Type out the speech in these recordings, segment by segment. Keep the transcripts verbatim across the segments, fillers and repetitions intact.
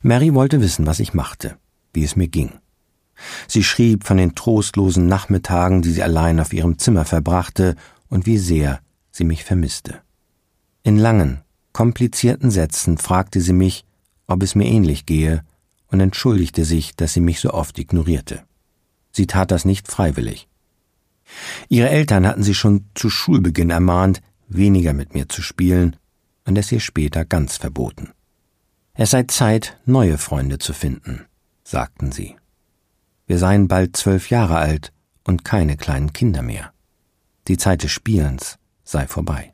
Mary wollte wissen, was ich machte, wie es mir ging. Sie schrieb von den trostlosen Nachmittagen, die sie allein auf ihrem Zimmer verbrachte und wie sehr sie mich vermisste. In langen, komplizierten Sätzen fragte sie mich, ob es mir ähnlich gehe, und entschuldigte sich, dass sie mich so oft ignorierte. Sie tat das nicht freiwillig. Ihre Eltern hatten sie schon zu Schulbeginn ermahnt, weniger mit mir zu spielen und es ihr später ganz verboten. Es sei Zeit, neue Freunde zu finden, sagten sie. Wir seien bald zwölf Jahre alt und keine kleinen Kinder mehr. Die Zeit des Spielens sei vorbei.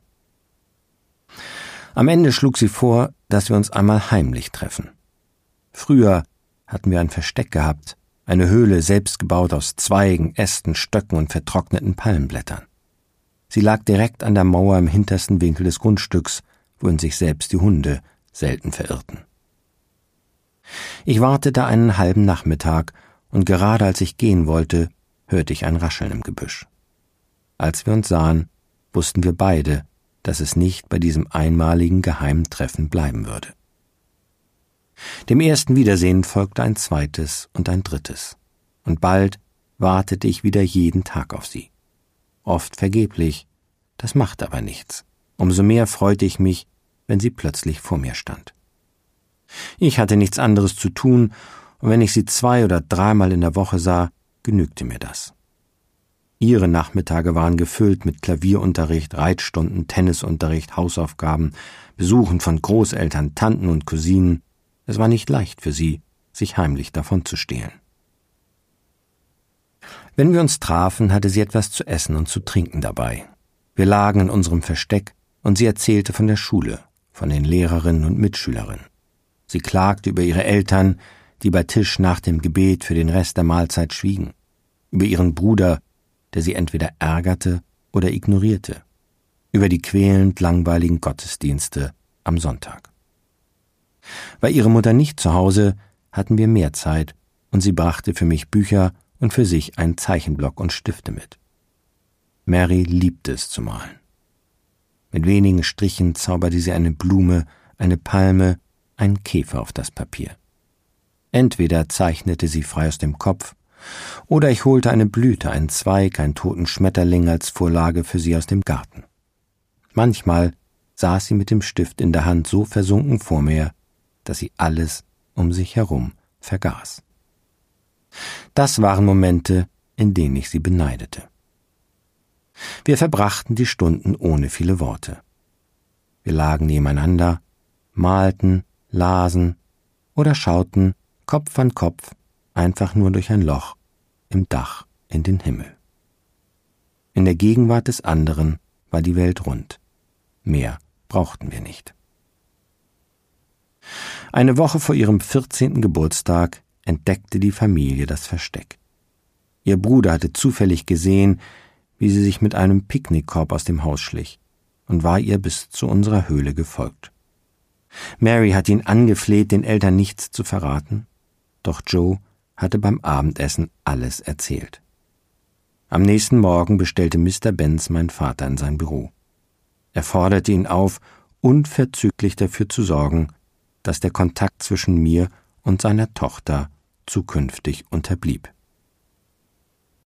Am Ende schlug sie vor, dass wir uns einmal heimlich treffen. Früher hatten wir ein Versteck gehabt, eine Höhle selbst gebaut aus Zweigen, Ästen, Stöcken und vertrockneten Palmenblättern. Sie lag direkt an der Mauer im hintersten Winkel des Grundstücks, wohin sich selbst die Hunde selten verirrten. Ich wartete einen halben Nachmittag, und gerade als ich gehen wollte, hörte ich ein Rascheln im Gebüsch. Als wir uns sahen, wussten wir beide, dass es nicht bei diesem einmaligen geheimen Treffen bleiben würde. Dem ersten Wiedersehen folgte ein zweites und ein drittes, und bald wartete ich wieder jeden Tag auf sie. Oft vergeblich, das machte aber nichts. Umso mehr freute ich mich, wenn sie plötzlich vor mir stand. Ich hatte nichts anderes zu tun, und wenn ich sie zwei oder dreimal in der Woche sah, genügte mir das. Ihre Nachmittage waren gefüllt mit Klavierunterricht, Reitstunden, Tennisunterricht, Hausaufgaben, Besuchen von Großeltern, Tanten und Cousinen. Es war nicht leicht für sie, sich heimlich davon zu stehlen. Wenn wir uns trafen, hatte sie etwas zu essen und zu trinken dabei. Wir lagen in unserem Versteck, und sie erzählte von der Schule, von den Lehrerinnen und Mitschülerinnen. Sie klagte über ihre Eltern, die bei Tisch nach dem Gebet für den Rest der Mahlzeit schwiegen, über ihren Bruder, der sie entweder ärgerte oder ignorierte, über die quälend langweiligen Gottesdienste am Sonntag. War ihre Mutter nicht zu Hause, hatten wir mehr Zeit, und sie brachte für mich Bücher und für sich einen Zeichenblock und Stifte mit. Mary liebte es zu malen. Mit wenigen Strichen zauberte sie eine Blume, eine Palme, einen Käfer auf das Papier. Entweder zeichnete sie frei aus dem Kopf, oder ich holte eine Blüte, einen Zweig, einen toten Schmetterling als Vorlage für sie aus dem Garten. Manchmal saß sie mit dem Stift in der Hand so versunken vor mir, dass sie alles um sich herum vergaß. Das waren Momente, in denen ich sie beneidete. Wir verbrachten die Stunden ohne viele Worte. Wir lagen nebeneinander, malten, lasen oder schauten Kopf an Kopf einfach nur durch ein Loch im Dach in den Himmel. In der Gegenwart des anderen war die Welt rund. Mehr brauchten wir nicht. Eine Woche vor ihrem vierzehnten Geburtstag entdeckte die Familie das Versteck. Ihr Bruder hatte zufällig gesehen, wie sie sich mit einem Picknickkorb aus dem Haus schlich, und war ihr bis zu unserer Höhle gefolgt. Mary hatte ihn angefleht, den Eltern nichts zu verraten, doch Joe hatte beim Abendessen alles erzählt. Am nächsten Morgen bestellte Mister Benz meinen Vater in sein Büro. Er forderte ihn auf, unverzüglich dafür zu sorgen, dass der Kontakt zwischen mir und seiner Tochter zukünftig unterblieb.